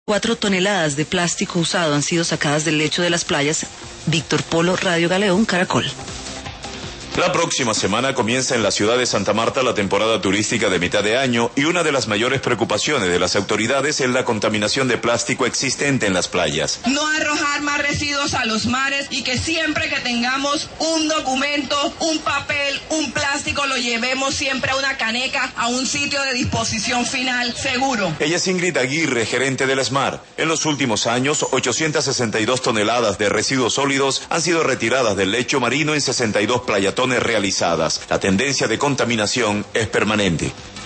4 toneladas de plástico usado han sido sacadas del lecho de las playas. Víctor Polo, Radio Galeón, Caracol. La próxima semana comienza en la ciudad de Santa Marta la temporada turística de mitad de año y una de las mayores preocupaciones de las autoridades es la contaminación de plástico existente en las playas. No arrojar más residuos a los mares y que siempre que tengamos un documento, un papel, un plástico, lo llevemos siempre a una caneca, a un sitio de disposición final seguro. Ella es Ingrid Aguirre, gerente del SMAR. En los últimos años, 862 toneladas de residuos sólidos han sido retiradas del lecho marino en 62 playatones realizadas. La tendencia de contaminación es permanente.